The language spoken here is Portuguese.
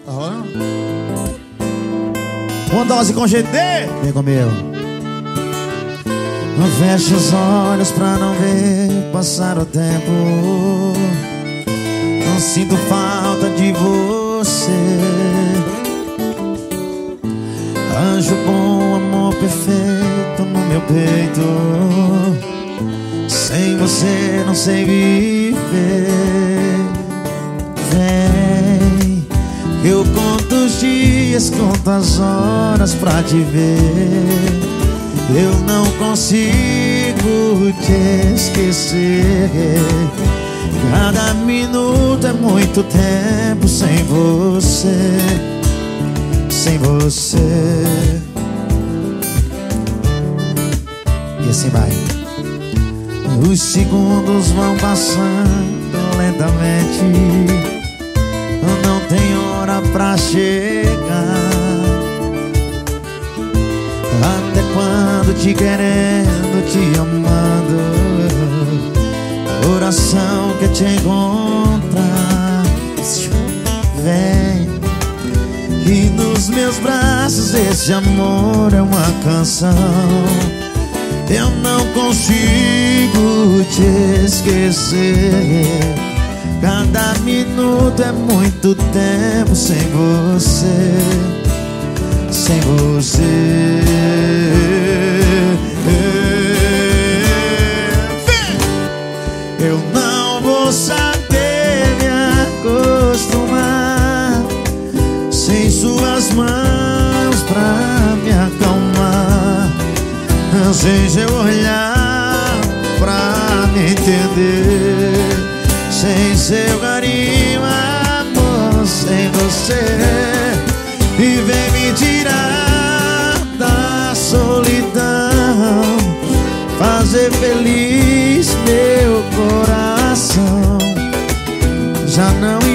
Uma dose com GD. Vem comigo. Não feche os olhos pra não ver passar o tempo. Não sinto falta de você. Anjo bom, amor perfeito no meu peito. Sem você não sei viver. Vem, eu conto os dias, conto as horas pra te ver. Eu não consigo te esquecer. Cada minuto é muito tempo sem você. Sem você. E assim vai. Os segundos vão passando lentamente. Não tem hora pra chegar. Até quando te querendo, te amando. Coração quer te encontrar. Vem. E nos meus braços esse amor é uma canção. Eu não consigo te esquecer. Cada minuto é muito tempo sem você. Sem você. Eu não vou saber me acostumar sem suas mãos pra me acalmar, sem seu olhar pra me entender, sem seu carinho, amor, sem você. E vem me tirar da solidão, fazer feliz meu coração. Já não